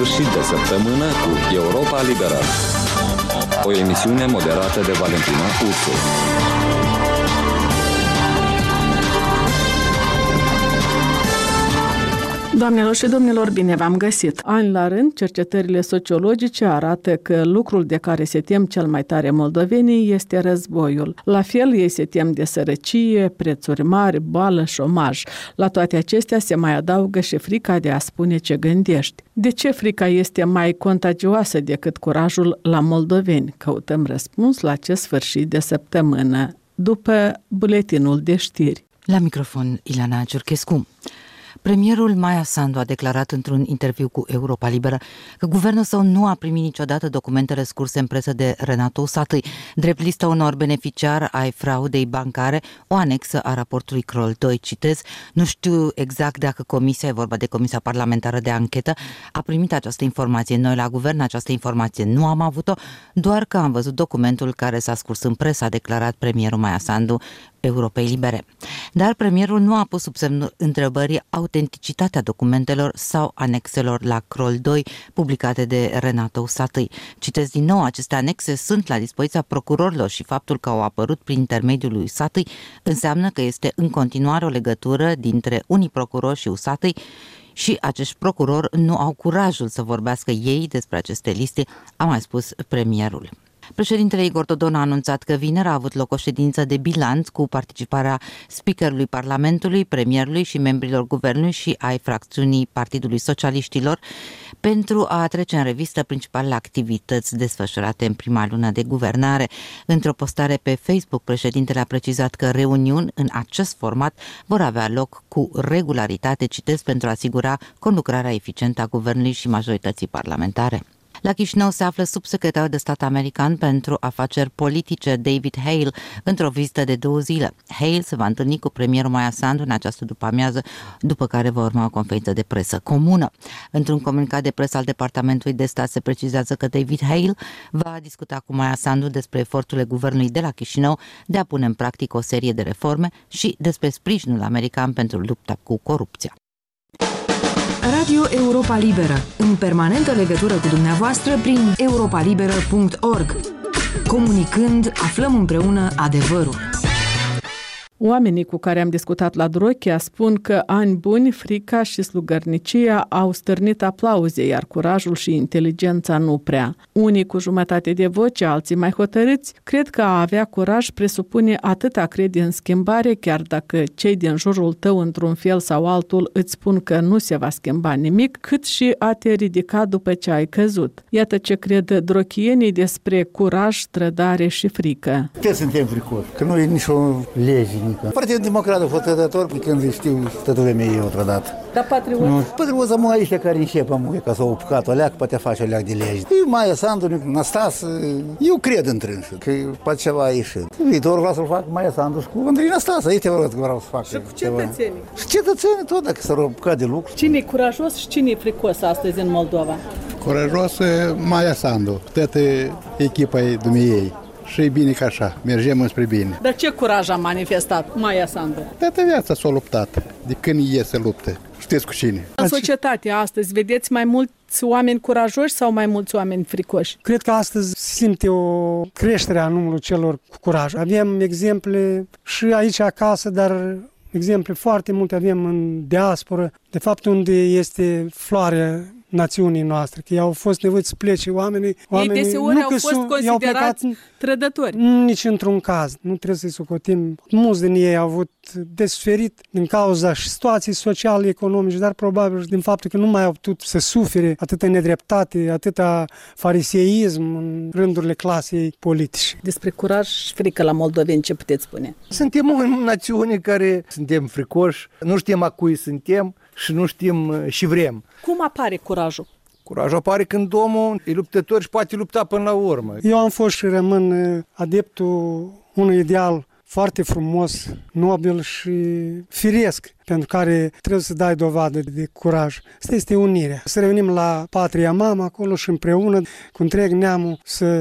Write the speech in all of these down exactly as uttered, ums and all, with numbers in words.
sfârșit de săptămână cu Europa Liberă. O emisiune moderată de Valentina Ursu. Doamnelor și domnilor, bine v-am găsit! Ani la rând, cercetările sociologice arată că lucrul de care se tem cel mai tare moldovenii este războiul. La fel, ei se tem de sărăcie, prețuri mari, boală, șomaj. La toate acestea se mai adaugă și frica de a spune ce gândești. De ce frica este mai contagioasă decât curajul la moldoveni? Căutăm răspuns la acest sfârșit de săptămână, după buletinul de știri. La microfon, Ileana Ciurchescu. Premierul Maia Sandu a declarat într-un interviu cu Europa Liberă că guvernul său nu a primit niciodată documentele scurse în presă de Renato Usatăi, drept listă unor beneficiari ai fraudei bancare, o anexă a raportului Crol doi. Citez, nu știu exact dacă comisia, e vorba de Comisia Parlamentară de Anchetă, a primit această informație. Noi la guvern această informație nu am avut-o, doar că am văzut documentul care s-a scurs în presă, a declarat premierul Maia Sandu Europei Libere. Dar premierul nu a pus sub semnul întrebării autenticitatea documentelor sau anexelor la Crol doi publicate de Renato Usatăi. Citesc din nou, aceste anexe sunt la dispoziția procurorilor și faptul că au apărut prin intermediul lui Usatăi înseamnă că este în continuare o legătură dintre unii procurori și Usatăi și acești procurori nu au curajul să vorbească ei despre aceste liste, a mai spus premierul. Președintele Igor Dodon a anunțat că vineri a avut loc o ședință de bilanț cu participarea speakerului Parlamentului, premierului și membrilor guvernului și ai fracțiunii Partidului Socialiștilor pentru a trece în revistă principalele activități desfășurate în prima lună de guvernare. Într-o postare pe Facebook, președintele a precizat că reuniuni în acest format vor avea loc cu regularitate, citesc, pentru a asigura conlucrarea eficientă a guvernului și majorității parlamentare. La Chișinău se află subsecretarul de stat american pentru afaceri politice David Hale într-o vizită de două zile. Hale se va întâlni cu premierul Maia Sandu în această după-amiază, după care va urma o conferință de presă comună. Într-un comunicat de presă al Departamentului de Stat se precizează că David Hale va discuta cu Maia Sandu despre eforturile guvernului de la Chișinău de a pune în practică o serie de reforme și despre sprijinul american pentru lupta cu corupția. Radio Europa Liberă, în permanentă legătură cu dumneavoastră prin europa liberă punct org. Comunicând, aflăm împreună adevărul. Oamenii cu care am discutat la Drochia spun că ani buni, frica și slugărnicia au stârnit aplauze, iar curajul și inteligența nu prea. Unii cu jumătate de voce, alții mai hotărâți, cred că a avea curaj presupune atât a crede în schimbare, chiar dacă cei din jurul tău într-un fel sau altul îți spun că nu se va schimba nimic, cât și a te ridica după ce ai căzut. Iată ce cred drochienii despre curaj, trădare și frică. Ce suntem fricoși? Că nu e nicio lege. Partidul Democrat a fost trădător când știu toată lumea ei o trădat. Dar patriot? Patriot să mă aici care începă mă, ca să o pucat o leac, poate face o leac de lege. Eu, Maia Sandu, Năstase, eu cred întrânsul, că poate ceva a ieșit. Viitorul vreau să-l fac Maia Sandu și cu Andrei Năstase, aici vreau, vreau să fac. Și cu cetățenii? Și cetățenii tot, dacă s-au apucat de lucru. Cine e curajos și cine e fricos astăzi în Moldova? Curajosă Maia Sandu, toată echipa ei dumneiei. Și e bine ca așa, mergem înspre bine. Dar ce curaj a manifestat Maia Sandu? Toată viața s-a luptat, de când e să lupte. Știți cu cine? În societate astăzi, vedeți mai mulți oameni curajoși sau mai mulți oameni fricoși? Cred că astăzi simte o creștere a numărului celor cu curaj. Avem exemple și aici acasă, dar exemple foarte multe avem în diasporă, de fapt unde este floarea națiunii noastre, că au fost nevoiți să plece oamenii. oamenii Ei deseori nu au fost considerați trădători. Nici într-un caz. Nu trebuie să-i socotim. Mulți din ei au avut de suferit din cauza și situații sociale, economice, dar probabil și din faptul că nu mai au putut să sufere atâta nedreptate, atâta fariseism în rândurile clasei politice. Despre curaj și frică la moldoveni, ce puteți spune? Suntem o națiune care suntem fricoși, nu știm a cui suntem și nu știm și vrem. Cum apare curajul? Curajul apare când omul e luptător și poate lupta până la urmă. Eu am fost și rămân adeptul unui ideal foarte frumos, nobil și firesc, pentru care trebuie să dai dovadă de curaj. Asta este unirea. Să revenim la patria mamă acolo și împreună cu întreg neamul să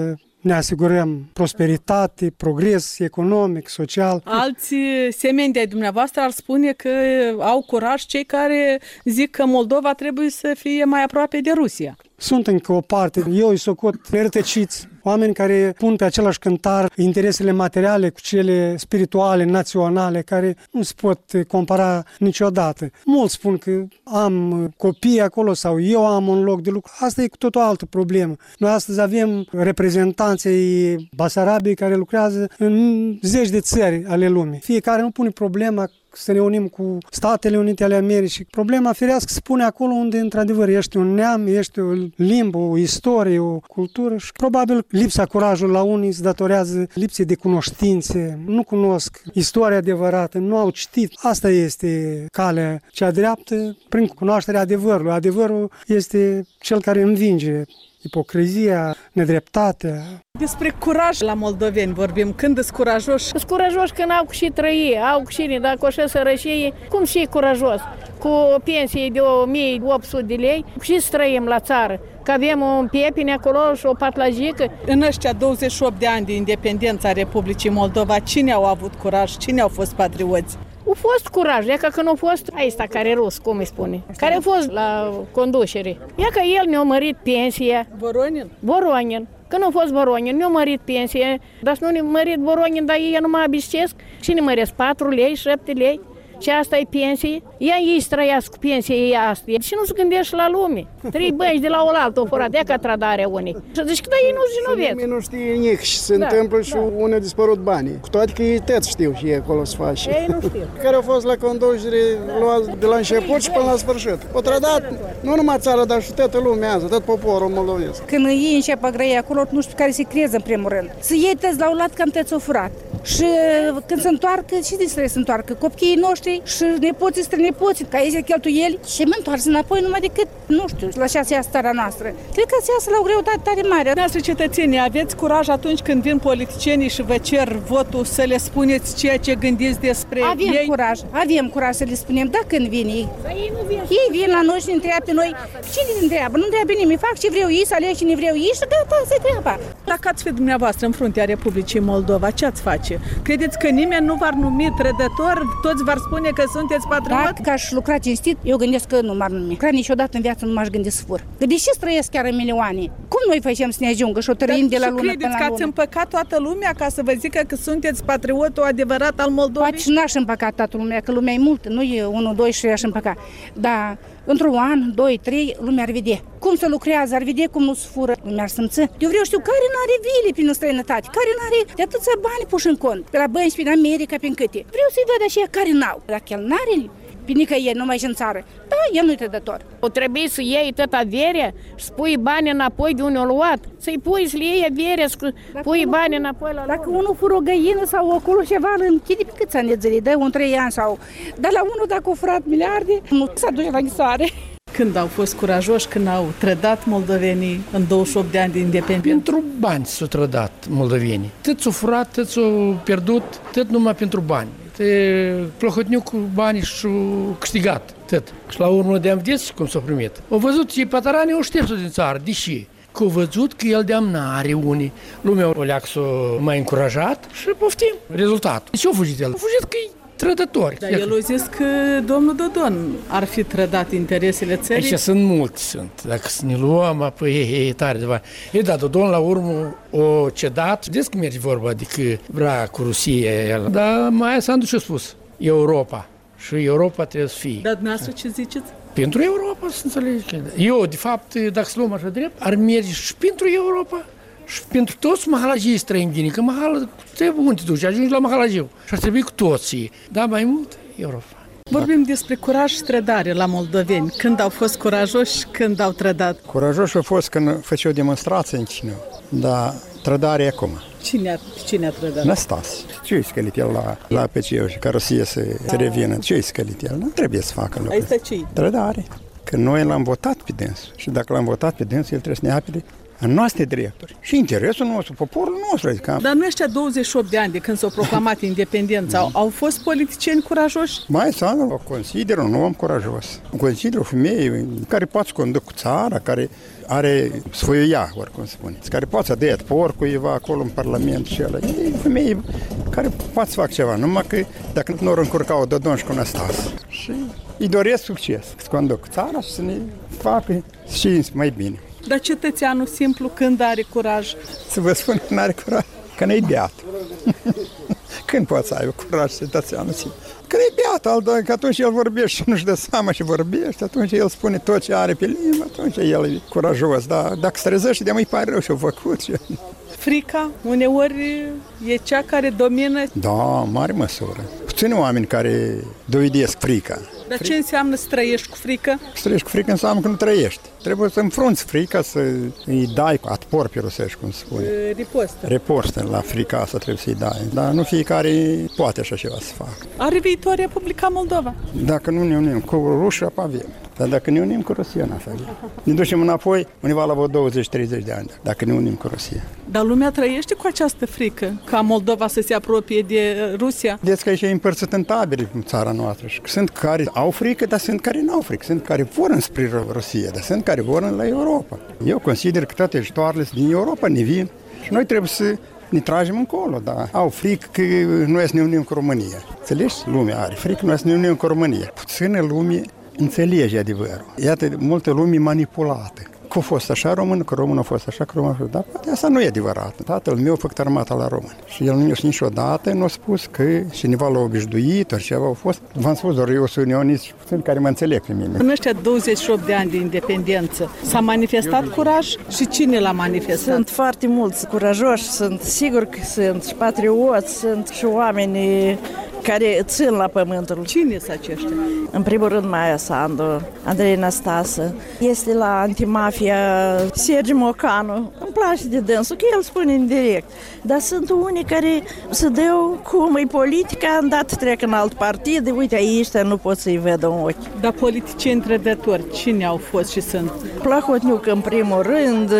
ne asigurăm prosperitate, progres economic, social. Alți semeni de-ai dumneavoastră ar spune că au curaj cei care zic că Moldova trebuie să fie mai aproape de Rusia. Sunt încă o parte, eu îi socot rătăciți, oameni care pun pe același cântar interesele materiale cu cele spirituale, naționale, care nu se pot compara niciodată. Mulți spun că am copii acolo sau eu am un loc de lucru. Asta e cu tot o altă problemă. Noi astăzi avem reprezentanții Basarabiei care lucrează în zeci de țări ale lumii. Fiecare nu pune problema să ne unim cu Statele Unite ale Americii. Problema firească se pune acolo unde, într-adevăr, ești un neam, ești o limbă, o istorie, o cultură și probabil lipsa curajului la unii se datorează lipsei de cunoștințe, nu cunosc istoria adevărată, nu au citit. Asta este calea cea dreaptă prin cunoașterea adevărului. Adevărul este cel care învinge ipocrizia, nedreptatea. Despre curaj la moldoveni vorbim. Când îți curajoși? Sunt curajoși când au cu și trăie, au cu și dacă o să sărășie, cum și curajos? Cu o pensie de o mie opt sute de lei și să trăim la țară. Că avem un pepine acolo și o patlajică. În ăștia douăzeci și opt de ani de independență a Republicii Moldova, cine au avut curaj? Cine au fost patrioți? A fost curaj, e ca că nu a fost ăsta care rus, cum îi spune, care a fost la conducere. E că el ne-a mărit pensia. Voronin? Voronin. Că nu a fost Voronin, ne-a mărit pensie, dar nu ne-a mărit Voronin, dar ei nu mă abiscesc. Și ne măresc patru lei, șapte lei. Și asta e pensie. Ia ei să trăiască cu pensie ei asta. Și nu se gândește la lume. Trei bănci de la oaltă o furat, ea ca trădarea unii. Și zici că da, ei nu zinovesc. Nimeni nu știe nici și se da, întâmplă și da. Unde a dispărut banii. Cu toate că ei tot știu și ei acolo să faci. Ei nu știu. Care au fost la conducere luați de la început și până la sfârșit. O trădat nu numai țara, dar și toată lumea asta, tot poporul moldovesc. Când ei încep a grăi acolo, nu știu care se creează în primul rând. Să iei tăți la un lat cam tăți o furat. Și când se întoarcă, și de să se întoarcă? Copiii noștri și nepoții, strănepoții, ca ei cheltuieli și mă întoarce înapoi numai decât, nu știu, la ce să iasă starea noastră. Cred că se iasă la o greutate tare mare. Noastră cetățenii, aveți curaj atunci când vin politicienii și vă cer votul să le spuneți ceea ce gândiți despre avem ei? curaj, avem curaj să le spunem, da, când vin ei. Ei, nu vin. Ei vin la noi și ne întreabă pe noi, cine ne întreabă? Nu întreabă nimeni, fac ce vreau ei, să aleg cine vreau ei și gata, se treaba. Dacă ați fi dumneavoastră în fruntea Republicii Moldova, ce ați face? Credeți că nimeni nu v-ar numi trădător? Toți v-ar spune că sunteți patriot? Dacă aș lucra cinstit, eu gândesc că nu m-ar numi. Că niciodată în viață nu m-aș gândi să fur. Că deși trăiesc chiar în milioane, cum noi facem să ne ajungă și o trăim de la lună până la lună? Credeți că ați împăcat toată lumea ca să vă zică că sunteți patriotul adevărat al Moldovei? Poate și n-aș împăcat toată lumea, că lumea e multă, nu e unu, doi și aș împăca. Dar într-un an, doi, trei, lumea ar vedea cum se lucrează, ar vedea cum nu se fură, lumea ar simți. Eu vreau știu care n-are vile prin străinătate, care n-are de atâția bani puși în cont, pe la bănci, prin America, prin câte. Vreau să-i văd așa care n-au. Dacă el n-are, pe nicăieri, numai și în țară, da, el nu-i trădător. O trebuie să iei tot averea și spui bani înapoi de unde o luat. Să-i pui, să le iei averea, să pui bani înapoi la Dacă lor. Unul fură o găină sau acolo ceva, îl închide pe câți ani de zile, dă un trei ani sau... Dar la unul dacă o furat miliarde, nu s-a dus la închisare. Când au fost curajoși, când au trădat moldovenii în douăzeci și opt de ani de independență? Pentru bani s-au trădat moldovenii. Tot s-au furat, tot s-au pierdut, tot numai pentru bani. Te plohotniu cu banii și-au câștigat, tot. Și la urmă de-am vedut cum s-au primit. Au văzut și pataranii au ștepsul din țară, deși că au văzut că el de-am n-are unii. Lumea o leacă s-a mai încurajat și poftim rezultatul. Și-au fugit el? Au fugit că trădători. Dar el a zis că domnul Dodon ar fi trădat interesele țării. Aici sunt mulți, sunt. Dacă să ne luăm, apoi e, e tare de bani. E, da, Dodon la urmă o cedat. Vedeți că merge vorba, adică vrea cu Rusia el. Dar Maia Sandu ce-a spus? Europa. Și Europa trebuie să fie. Dar dumneavoastră ce ziceți? Pentru Europa, să înțelegi. Eu, de fapt, dacă să luăm așa drept, ar merge și pentru Europa. Și pentru toți mahalagii străini vine, că mahala trebuie unde te duci, ajungi la mahalagiu. Și ar trebui cu toții, dar mai mult Europa. Vorbim despre curaj și trădare la moldoveni. Când au fost curajoși, când au trădat? Curajoși au fost când făceau demonstrații în Chișinău, dar trădare acum. Cine a, cine a trădat? Năstase. Ce-i scălit el la, la P C O și ca Rusia să se revină? Ce-i scălit el? Nu trebuie să facă lucruri. Asta ce-i? Trădare. Că noi l-am votat pe dânsul și dacă l-am votat pe dânsul, el trebuie să ne apere în noastre drepturi și interesul nostru, poporul nostru. Adică... Dar nu ăștia douăzeci și opt de ani de când s-au proclamat independența, au, au fost politicieni curajoși? Maia Sandu o consider un om curajos. O consider o femeie care poate să conducă țara, care are sfăia, oricum spune, care poate să dea por cuiva acolo în Parlament și ăla. E o femeie care poate să facă ceva, numai că dacă nu ori încurca-o Dodon și cu Năstase. Și îi doresc succes, să conducă țara și să ne facă și mai bine. Dar cetățeanul simplu când are curaj? Să vă spun că nu are curaj, că nu-i beat. Când poate să aibă curaj cetățeanul simplu? Că e beat, că atunci el vorbește și nu-și dă seama și vorbește, atunci el spune tot ce are pe limbă, atunci el e curajos. Dar dacă se trezește, de-a mai pare rău și-o făcut. Și... Frica, uneori, e cea care domină? Da, mare măsură. Puțini oameni care dovedesc frica. Dar ce înseamnă să trăiești cu frică? Să trăiești cu frică înseamnă că nu trăiești. Trebuie să înfrunți frica, să îi dai atpor pe rusești, cum se spune. Ripostă. Ripostă la frica asta trebuie să-i dai. Dar nu fiecare poate așa ceva să facă. Are viitor Republica Moldova? Dacă nu ne unim cu Rusia, avem. Dar dacă ne unim cu Rusia, n-a avem. Ne ducem înapoi undeva la douăzeci treizeci de ani, dacă ne unim cu Rusia. Dar lumea trăiește cu această frică, ca Moldova să se apropie de Rusia? Vedeți că aici e împărțit în tabere în țara noastră. Și sunt care au frică, dar sunt care nu au frică. Sunt care vor înspre Rusia, dar sunt care vor la Europa. Eu consider că toate ajutoarele din Europa ne vin și noi trebuie să ne tragem încolo, dar au frică că noi să ne unim cu România. Înțelegi? Lumea are frică, noi să ne unim cu România. Puțină lume înțelege adevărul. Iată, multă lume manipulată. Că a fost așa român, că român a fost așa, că român a fost... Dar poate asta nu e adevărat. Tatăl meu a făcut armata la român. Și el nu niciodată nu a spus că cineva l-a obișnuit, ori ceva a fost. V-am spus, doar eu sunt unionist și puțin care mă înțeleg pe mine. În ăștia douăzeci și opt de ani de independență s-a manifestat curaj și cine l-a manifestat? Sunt foarte mulți curajoși, sunt sigur că sunt și patrioți, sunt și oameni care țin la pământul. Cine sunt aceștia? În primul rând Maia Sandu, Andrei Năstase, este la antimafia Sergiu Mocanu. Îmi place de dânsul, că el spune indirect. Dar sunt unii care se dau cum e politica, îndată trec în alt partid, uite aici nu pot să-i vedă în ochi. Dar politicieni trădători, cine au fost și sunt? Plahotniuc în primul rând,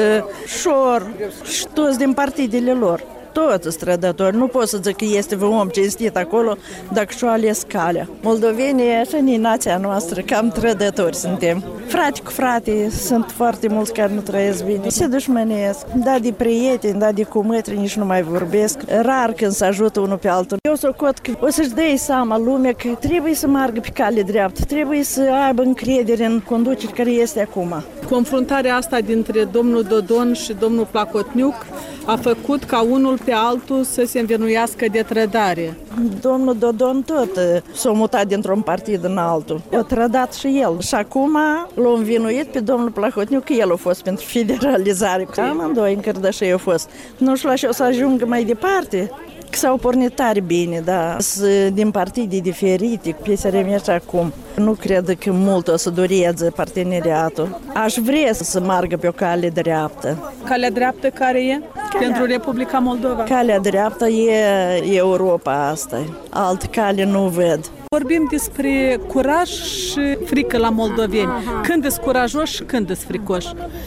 Șor și toți din partidele lor. Toți strădători. Nu pot să zic că este un om cinstit acolo dacă și-o ales calea. Moldovenii, așa e nația noastră, cam trădători suntem. Frate cu frate, sunt foarte mulți care nu trăiesc bine. Se dușmănesc. Da, de prieteni, da, de cumătri, nici nu mai vorbesc. Rar când se ajută unul pe altul. Eu socot că o să-și dea seama lumea că trebuie să meargă pe cale dreaptă, trebuie să aibă încredere în conducere care este acum. Confruntarea asta dintre domnul Dodon și domnul Plahotniuc a făcut ca unul pe altul să se învinuiască de trădare. Domnul Dodon tot s-a mutat dintr-un partid în altul. A trădat și el. Și acum l-a învinuit pe domnul Plahotniuc că el a fost pentru federalizare. Amândoi în Cărdășei au fost. Nu știu la ce o să ajungă mai departe. Că s-au pornit tare bine, dar din partide diferite, pe S R M și acum. Nu cred că mult o să dureze parteneriatul. Aș vrea să meargă pe o cale dreaptă. Calea dreaptă care e? Calea. Pentru Republica Moldova? Calea dreaptă e Europa asta. Altă cale nu văd. Vorbim despre curaj și frică la moldoveni. Când îți curajoși și când îți fricoși?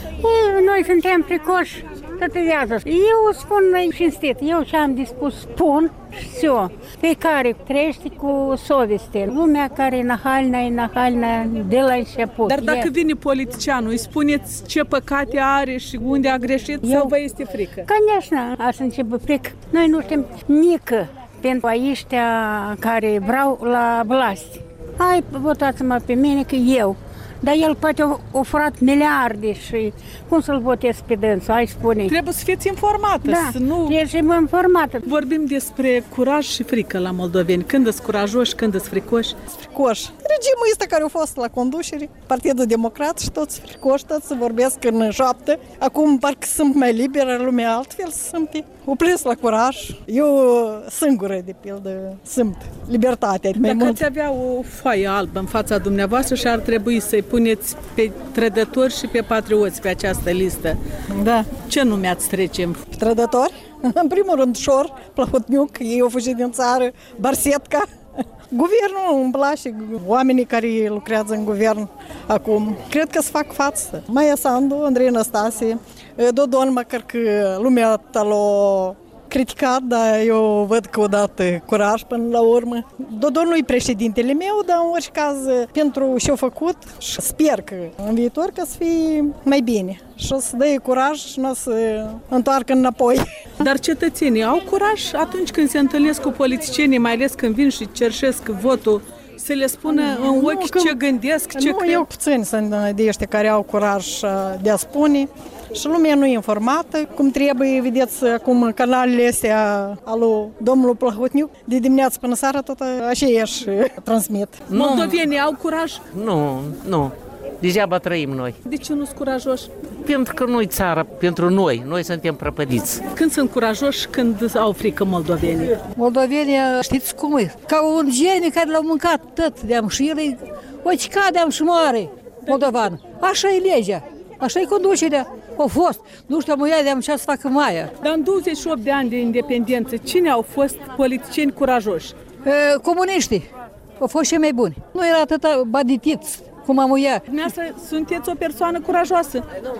Noi suntem fricoși toată viața. Eu spun cinstit, eu ce am dispus spun și eu. Fiecare trăiește cu soveste. Lumea care e nahalna, e nahalna de la început. Dar dacă vine politicianul, îi spuneți ce păcate are și unde a greșit eu, sau vă este frică? Конечно, așa începe frică. Noi nu știm nică pentru aiștia care vreau la vlast. Hai, votați-mă pe mine că eu. Dar el poate a furat miliarde și cum să-l votez pe dânsul, ai spune. Trebuie să fiți informată. Da, să nu... trebuie să fim informată. Vorbim despre curaj și frică la moldoveni. Când îți curajoși, când îți fricoși? Fricoși. Regimul ăsta care a fost la conducere, Partidul Democrat și toți fricoși, toți să vorbesc în șoaptă. Acum parcă sunt mai liberă, lumea altfel se simte. Opresc la curaj. Eu singură, de pildă, simt libertatea. Dacă ați avea o foaie albă în fața dumneavoastră și ar trebui să-i puneți pe trădători și pe patrioți pe această listă, da. Ce nume ați trece? Trădători? În primul rând, Șor, Plahotniuc, ei au fugit din țară, Barsetka, Guvernul îmi place, oamenii care lucrează în guvern acum, cred că se fac față. Maia Sandu, Andrei Năstase, Dodon, măcar că lumea l-a criticat, dar eu văd că o dat curaj până la urmă. Dodon nu-i președintele meu, dar în orice caz pentru ce-a făcut și sper că în viitor că să fie mai bine și o să dă curaj și nu o să întoarcă înapoi. Dar cetățenii au curaj atunci când se întâlnesc cu politicienii, mai ales când vin și cerșesc votul, să le spună în ochi nu, ce gândesc, ce nu, cred? Eu puțin sunt de ăștia care au curaj de a spune și lumea nu e informată cum trebuie. Vedeți acum canalele astea al lui domnul Plahotniuc, de dimineață până seara tot aceeași transmit. Moldovenii au curaj? Nu, nu. Degeaba trăim noi. De ce nu sunt curajoși? Pentru că nu-i țara pentru noi. Noi suntem prăpădiți. Când sunt curajoși, când au frică moldovenii? Moldovenii, știți cum e? Ca un geniu care l-au mâncat tot de-am și el, o cade-am și moare, moldovan. Așa e legea, așa e conducerea. Au fost, nu știu, mă ia de-am ce să facă Maia. Dar în douăzeci și opt de ani de independență, cine au fost politicieni curajoși? E, comuniștii au fost cei mai buni. Nu era atâta banditiți cum am uia. Dumneavoastră sunteți o persoană curajoasă.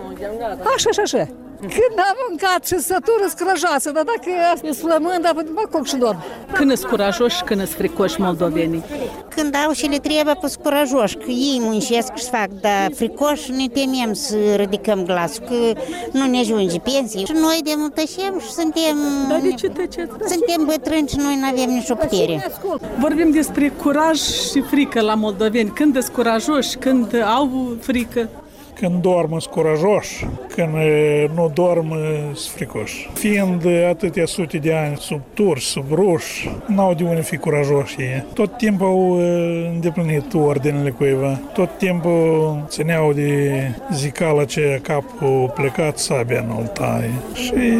Așa, așa, așa. Când am mâncat și sătură scurajoasă, dar dacă e slămând, mă coc și dorm. Când sunt curajoși, când sunt fricoși moldovenii? Când au și le trebuie, pus curajoși, că ei muncesc și fac, dar fricoși ne temem să ridicăm glasul, că nu ne ajunge pensie. Și noi de mult tășem și suntem... Dar de ce tăceți? Suntem bătrâni și noi nu avem nicio putere. Vorbim despre curaj și frică la moldoveni. Când sunt curajoși, când au frică? Când dorm sunt curajoși, când nu dorm sunt fricoși. Fiind atâtea sute de ani sub turci, sub ruși, n-au de unde fi curajoși ei. Tot timpul au îndeplinit ordinele cuiva. Tot timpul țineau de zicala aceea, capul plecat, sabia nu-l taie. Și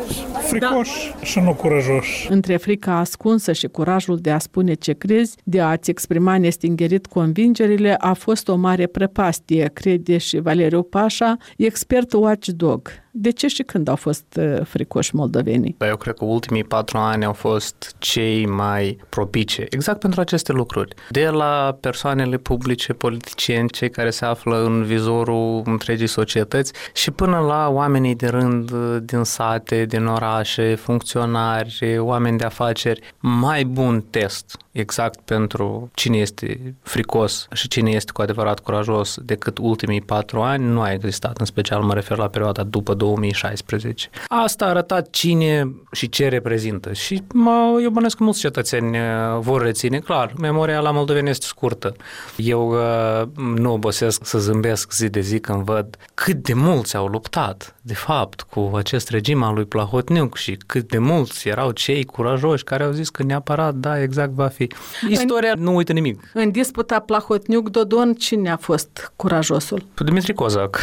fricoși da. Și nu curajoși. Între frica ascunsă și curajul de a spune ce crezi, de a-ți exprima nestingerit convingerile, a fost o mare prăpastie, crede și Valeriu Pașa, expert watchdog. De ce și când au fost fricoși moldovenii? Eu cred că ultimii patru ani au fost cei mai propice, exact pentru aceste lucruri. De la persoanele publice, politicieni, cei care se află în vizorul întregii societăți și până la oamenii de rând din sate, din orașe, funcționari, oameni de afaceri. Mai bun test exact pentru cine este fricos și cine este cu adevărat curajos decât ultimii patru ani nu a existat, în special mă refer la perioada după două mii șaisprezece. Asta a arătat cine și ce reprezintă și mă, eu bănesc că mulți cetățeni vor reține. Clar, memoria la moldoveni este scurtă. Eu uh, nu obosesc să zâmbesc zi de zi când văd cât de mulți au luptat, de fapt, cu acest regim al lui Plahotniuc și cât de mulți erau cei curajoși care au zis că neapărat, da, exact va fi. Istoria în, nu uită nimic. În disputa Plahotniuc-Dodon, cine a fost curajosul? Dimitri Cozac.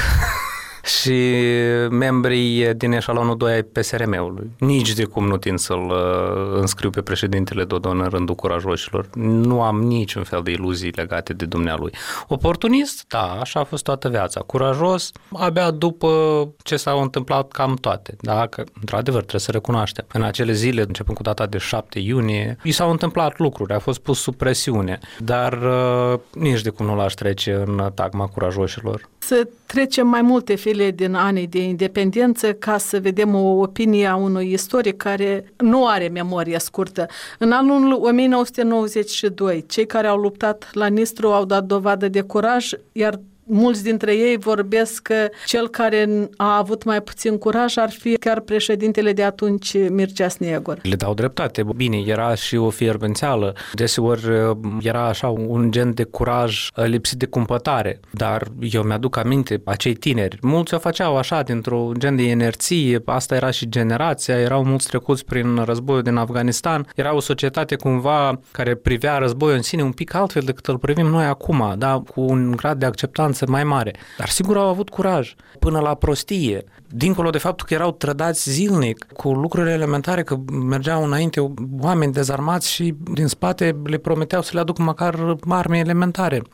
Și membrii din eșalonul doi ai P S R M-ului. Nici de cum nu tind să-l uh, înscriu pe președintele Dodon în rândul curajoșilor. Nu am niciun fel de iluzii legate de dumnealui. Oportunist? Da, așa a fost toată viața. Curajos? Abia după ce s-au întâmplat cam toate. Da, că, într-adevăr, trebuie să recunoaștem. În acele zile, începând cu data de șapte iunie, i s-au întâmplat lucruri, a fost pus sub presiune. Dar uh, nici de cum nu l-aș trece în tagma curajoșilor. Să trecem mai multe file din anii de independență ca să vedem o opinie a unui istoric care nu are memorie scurtă. În anul o mie nouă sute nouăzeci și doi, cei care au luptat la Nistru au dat dovadă de curaj, iar mulți dintre ei vorbesc că cel care a avut mai puțin curaj ar fi chiar președintele de atunci, Mircea Sniegor. Le dau dreptate. Bine, era și o fierbânțeală. Deseori era așa un gen de curaj lipsit de cumpătare. Dar eu mi-aduc aminte, acei tineri, mulți o făceau așa, dintr-un gen de inerție. Asta era și generația. Erau mulți trecuți prin războiul din Afganistan. Era o societate cumva care privea războiul în sine un pic altfel decât îl privim noi acum, da? Cu un grad de acceptanță mai mare. Dar sigur au avut curaj până la prostie. Dincolo de faptul că erau trădați zilnic cu lucruri elementare, că mergeau înainte oameni dezarmați și din spate le prometeau să le aducă măcar arme elementare.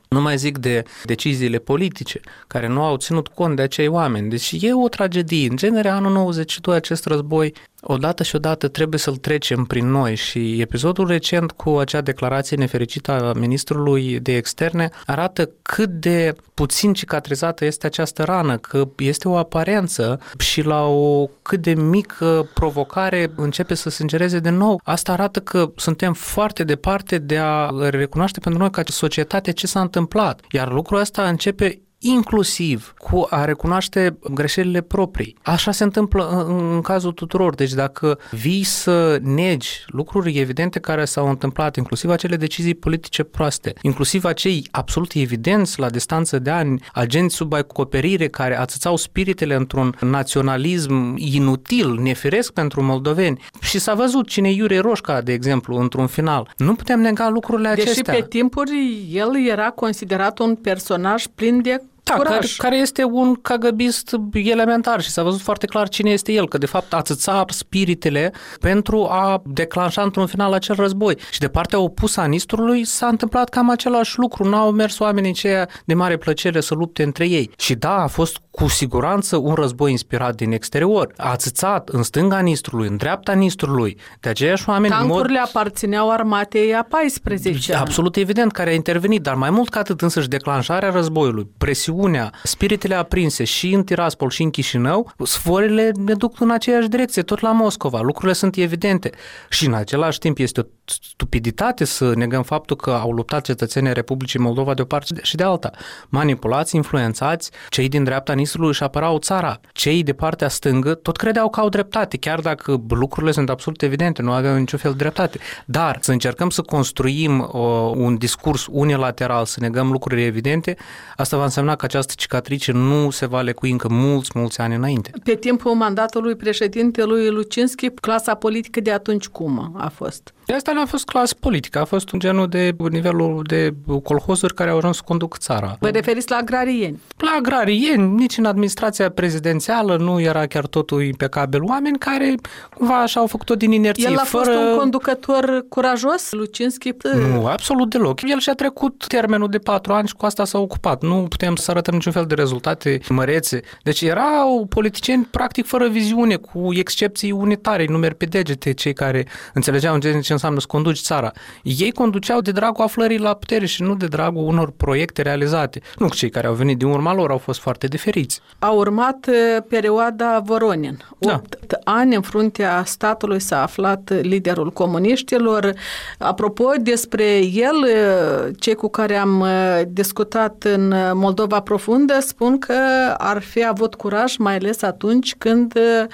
Nu mai zic de deciziile politice, care nu au ținut cont de acei oameni. Deci e o tragedie. În genere, anul nouăzeci și doi, acest război, odată și odată trebuie să-l trecem prin noi și episodul recent cu acea declarație nefericită a ministrului de externe arată cât de puțin cicatrizată este această rană, că este o aparență și la o cât de mică provocare începe să sângereze de nou. Asta arată că suntem foarte departe de a recunoaște pentru noi ca societate ce s-a întâmplat. Iar lucrul ăsta începe inclusiv cu a recunoaște greșelile proprii. Așa se întâmplă în, în cazul tuturor. Deci dacă vii să negi lucruri evidente care s-au întâmplat, inclusiv acele decizii politice proaste, inclusiv acei absolut evidenți la distanță de ani, agenți sub acoperire care ațățau spiritele într-un naționalism inutil, nefiresc pentru moldoveni. Și s-a văzut cine e Iurie Roșca, de exemplu, într-un final. Nu putem nega lucrurile acestea. Deși pe timpuri el era considerat un personaj plin de Da, care, care este un cagăbist elementar și s-a văzut foarte clar cine este el, că de fapt ațăța spiritele pentru a declanșa într-un final acel război. Și de partea opusă a Nistrului s-a întâmplat cam același lucru, n-au mers oamenii aceia de mare plăcere să lupte între ei. Și da, a fost cu siguranță un război inspirat din exterior. A ațățat în stânga Nistrului, în dreapta Nistrului, de aceiași oameni. Tancurile mod... aparțineau armatei a paisprezecea. Absolut evident, care a intervenit, dar mai mult ca atât însăși declanșarea războiului, presiunea, spiritele aprinse și în Tiraspol și în Chișinău, sforile ne duc în aceeași direcție, tot la Moscova. Lucrurile sunt evidente. Și în același timp este o stupiditate să negăm faptul că au luptat cetățenii Republicii Moldova de o parte și de alta. Manipulați, influențați, cei din dreapta Nistrului își apărau țara. Cei de partea stângă tot credeau că au dreptate, chiar dacă lucrurile sunt absolut evidente, nu aveau niciun fel de dreptate. Dar să încercăm să construim uh, un discurs unilateral, să negăm lucrurile evidente, asta va însemna că această cicatrice nu se va lecui încă mulți, mulți ani înainte. Pe timpul mandatului președintelui Lucinski, clasa politică de atunci cum a fost? Asta nu a fost clasă politică, a fost un genul de nivelul de colhozuri care au ajuns să conduc țara. Vă referiți la agrarieni? La agrarieni, nici în administrația prezidențială nu era chiar totul impecabil. Oameni care cumva așa au făcut-o din inerție. El a fără... fost un conducător curajos, Lucinski? Nu, absolut deloc. El și-a trecut termenul de patru ani și cu asta s-a ocupat. Nu putem să arătăm niciun fel de rezultate mărețe. Deci erau politicieni practic fără viziune, cu excepții unitare, numeri pe degete, cei care înțelegeau în ce înseamnă să conduci țara. Ei conduceau de dragul aflării la putere și nu de dragul unor proiecte realizate. Nu, cei care au venit din urma lor au fost foarte diferiți. A urmat perioada Voronin. Opt da. ani în fruntea statului s-a aflat liderul comuniștilor. Apropo despre el, cei cu care am discutat în Moldova Profundă spun că ar fi avut curaj, mai ales atunci când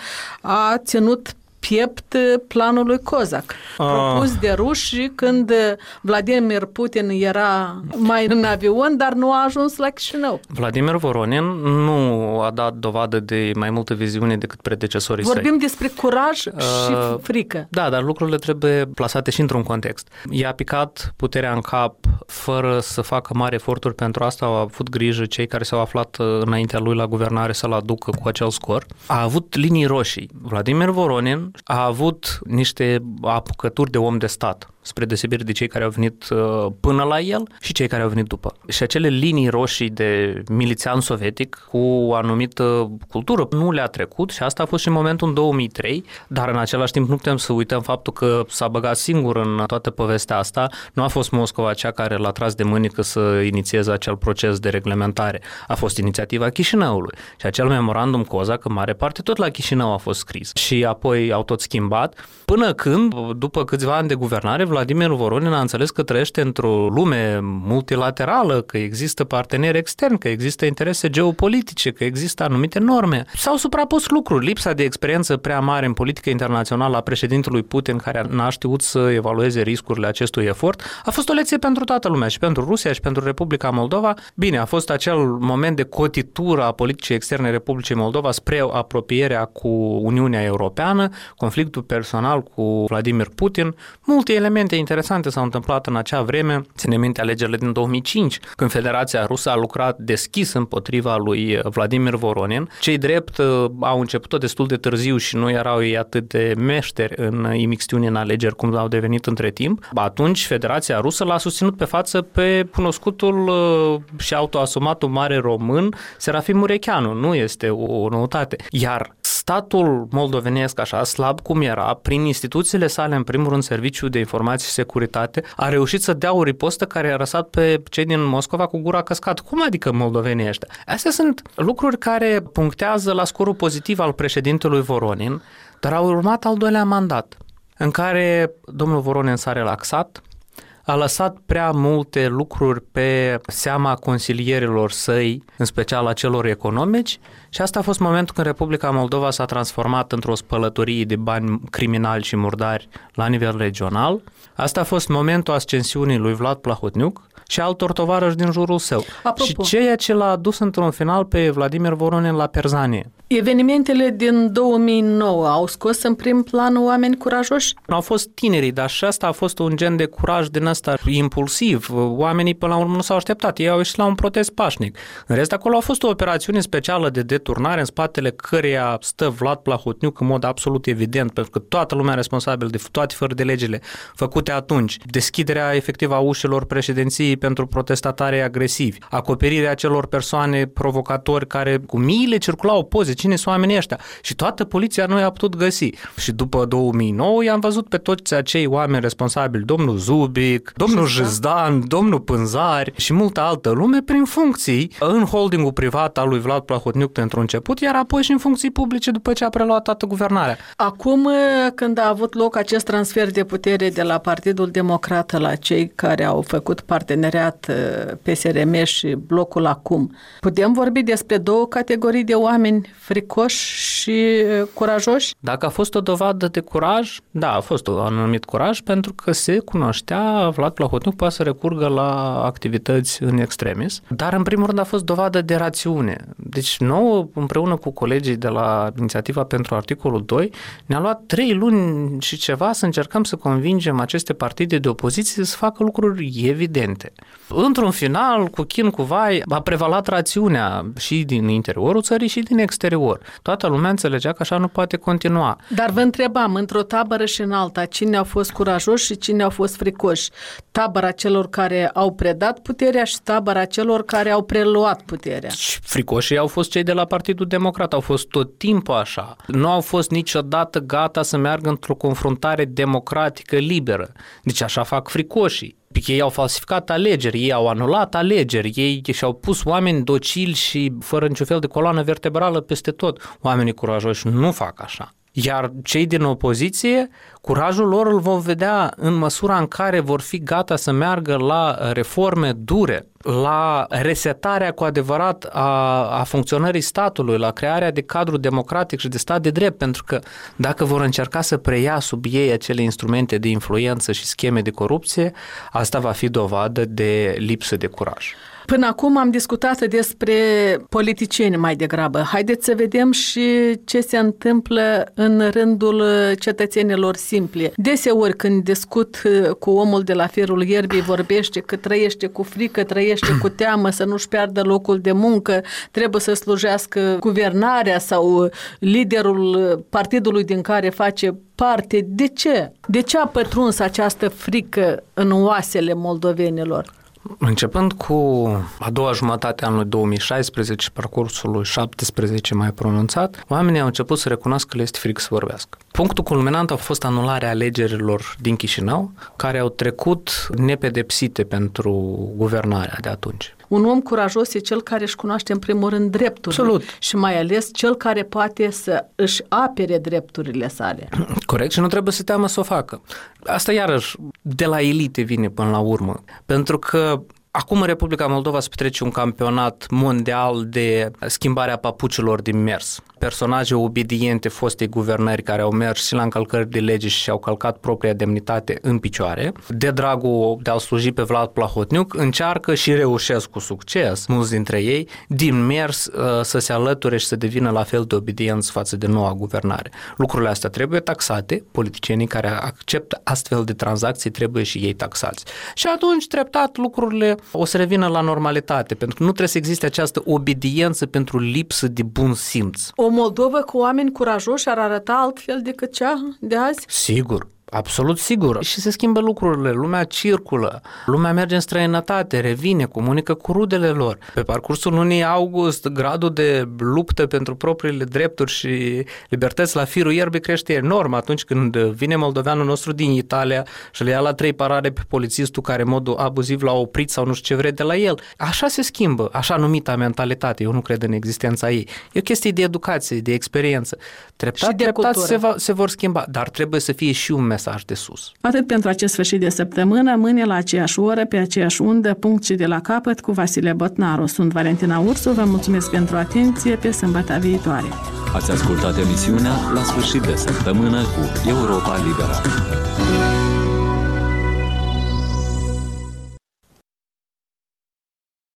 a ținut piept planului Cozac, propus de ruși când Vladimir Putin era mai în avion, dar nu a ajuns la Chișinău. Vladimir Voronin nu a dat dovadă de mai multă viziune decât predecesorii Vorbim săi. Vorbim despre curaj și uh, frică. Da, dar lucrurile trebuie plasate și într-un context. I-a picat puterea în cap fără să facă mari eforturi pentru asta, au avut grijă cei care s-au aflat înaintea lui la guvernare să-l aducă cu acel scor. A avut linii roșii. Vladimir Voronin a avut niște apucături de om de stat, spre deosebire de cei care au venit până la el și cei care au venit după. Și acele linii roșii de milițian sovietic cu o anumită cultură nu le-a trecut și asta a fost și în momentul în două mii trei, dar în același timp nu putem să uităm faptul că s-a băgat singur în toată povestea asta. Nu a fost Moscova cea care l-a tras de mânică să inițieze acel proces de reglementare. A fost inițiativa Chișinăului și acel memorandum Cozac, în mare parte, tot la Chișinău a fost scris. Și apoi au tot schimbat, până când, după câțiva ani de guvernare, Vladimir Voronin a înțeles că trăiește într-o lume multilaterală, că există parteneri externi, că există interese geopolitice, că există anumite norme. S-au suprapus lucruri. Lipsa de experiență prea mare în politică internațională a președintelui Putin, care n-a știut să evalueze riscurile acestui efort, a fost o lecție pentru toată lumea, și pentru Rusia, și pentru Republica Moldova. Bine, a fost acel moment de cotitură a politicii externe Republicii Moldova spre apropierea cu Uniunea Europeană, conflictul personal cu Vladimir Putin, multe elemente evenimente interesante s-au întâmplat în acea vreme. Ține minte alegerile din două mii cinci, când Federația Rusă a lucrat deschis împotriva lui Vladimir Voronin. Cei drept au început tot destul de târziu și nu erau ei atât de meșteri în imixtiuni în alegeri cum au devenit între timp. Atunci Federația Rusă l-a susținut pe față pe cunoscutul și autoasumatul mare român Serafim Murecheanu. Nu este o noutate. Iar statul moldovenesc, așa slab cum era, prin instituțiile sale, în primul rând Serviciul de Informații și Securitate, a reușit să dea o ripostă care a răsat pe cei din Moscova cu gura căscată. Cum adică moldovenii ăștia? Astea sunt lucruri care punctează la scorul pozitiv al președintelui Voronin, dar a urmat al doilea mandat, în care domnul Voronin s-a relaxat, a lăsat prea multe lucruri pe seama consilierilor săi, în special a celor economici, și asta a fost momentul când Republica Moldova s-a transformat într-o spălătorie de bani criminali și murdari la nivel regional. Asta a fost momentul ascensiunii lui Vlad Plahotniuc și altor tovarăși din jurul său. Apropo. Și ceea ce l-a dus într-un final pe Vladimir Voronin la Perzanie. Evenimentele din două mii nouă au scos în prim plan oameni curajoși? Au fost tinerii, dar și asta a fost un gen de curaj din ăsta impulsiv. Oamenii până la urmă nu s-au așteptat, ei au ieșit la un protest pașnic. În rest, acolo a fost o operațiune specială de deturnare în spatele căreia stă Vlad Plahotniuc în mod absolut evident, pentru că toată lumea responsabilă de toate fără de legile făcute atunci. Deschiderea efectivă a ușilor președinției pentru protestatarii agresivi, acoperirea acelor persoane provocatori care cu miile circulau poze, cine sunt oamenii ăștia? Și toată poliția nu i-a putut găsi. Și după două mii nouă i-am văzut pe toți acei oameni responsabili, domnul Zubic, domnul Jizdan, domnul Pânzari și multă altă lume prin funcții în holdingul privat al lui Vlad Plahotniuc pentru început, iar apoi și în funcții publice după ce a preluat toată guvernarea. Acum, când a avut loc acest transfer de putere de la Partidul Democrat la cei care au făcut parteneriat P S R M și blocul Acum, putem vorbi despre două categorii de oameni fricoși și curajoși? Dacă a fost o dovadă de curaj, da, a fost un anumit curaj, pentru că se cunoștea, Vlad Plahotniuc poate să recurgă la activități în extremis, dar în primul rând a fost dovadă de rațiune. Deci nouă, împreună cu colegii de la Inițiativa pentru Articolul doi, ne-a luat trei luni și ceva să încercăm să convingem aceste partide de opoziție să facă lucruri evidente. Într-un final, cu chin cu vai, a prevalat rațiunea și din interiorul țării și din exterior. Toată lumea înțelegea că așa nu poate continua. Dar vă întrebam, într-o tabără și în alta, cine au fost curajoși și cine au fost fricoși? Tabăra celor care au predat puterea și tabăra celor care au preluat puterea. Fricoșii au fost cei de la Partidul Democrat, au fost tot timpul așa. Nu au fost niciodată gata să meargă într-o confruntare democratică liberă. Deci așa fac fricoșii. Ei au falsificat alegeri, ei au anulat alegeri, ei și-au pus oameni docili și fără niciun fel de coloană vertebrală peste tot. Oamenii curajoși nu fac așa. Iar cei din opoziție, curajul lor îl vom vedea în măsura în care vor fi gata să meargă la reforme dure, la resetarea cu adevărat a, a funcționării statului, la crearea de cadru democratic și de stat de drept, pentru că dacă vor încerca să preia sub ei acele instrumente de influență și scheme de corupție, asta va fi dovadă de lipsă de curaj. Până acum am discutat despre politicieni mai degrabă. Haideți să vedem și ce se întâmplă în rândul cetățenilor simpli. Deseori când discut cu omul de la firul ierbii, vorbește că trăiește cu frică, trăiește cu teamă să nu-și piardă locul de muncă, trebuie să slujească guvernarea sau liderul partidului din care face parte. De ce? De ce a pătruns această frică în oasele moldovenilor? Începând cu a doua jumătate a anului două mii șaisprezece, parcursul lui șaptesprezece mai pronunțat, oamenii au început să recunoască că le este frică să vorbească. Punctul culminant a fost anularea alegerilor din Chișinău, care au trecut nepedepsite pentru guvernarea de atunci. Un om curajos e cel care își cunoaște în primul rând drepturile. Absolut. Și mai ales cel care poate să își apere drepturile sale. Corect, și nu trebuie să teamă să o facă. Asta iarăși de la elite vine până la urmă. Pentru că acum în Republica Moldova se petrece un campionat mondial de schimbarea papucilor din mers. personaje obediente fostei guvernări care au mers și la încălcări de lege și și-au călcat propria demnitate în picioare, de dragul de a-l sluji pe Vlad Plahotniuc, încearcă și reușesc cu succes, mulți dintre ei, din mers să se alăture și să devină la fel de obedienți față de noua guvernare. Lucrurile astea trebuie taxate, politicienii care acceptă astfel de tranzacții trebuie și ei taxați. Și atunci, treptat, lucrurile o să revină la normalitate, pentru că nu trebuie să existe această obediență pentru lipsă de bun simț. O Moldovă cu oameni curajoși ar arăta altfel decât cea de azi? Sigur. Absolut sigur. Și se schimbă lucrurile, lumea circulă, lumea merge în străinătate, revine, comunică cu rudele lor. Pe parcursul lunii august, gradul de luptă pentru propriile drepturi și libertăți la firul ierbii crește enorm atunci când vine moldoveanul nostru din Italia și le ia la trei parade pe polițistul care în modul abuziv l-a oprit sau nu știu ce vrei de la el. Așa se schimbă, așa numita mentalitate. Eu nu cred în existența ei. E o chestie de educație, de experiență. Treptat, și de treptat se, va, cultură. se vor schimba, dar trebuie să fie și un mesaj de sus. Atât pentru acest sfârșit de săptămână, mâine la aceeași oră, pe aceeași undă, punct și de la capăt cu Vasile Botnaru. Sunt Valentina Ursu, vă mulțumesc pentru atenție, pe sâmbătă viitoare. Ați ascultat emisiunea La sfârșit de săptămână cu Europa Liberă.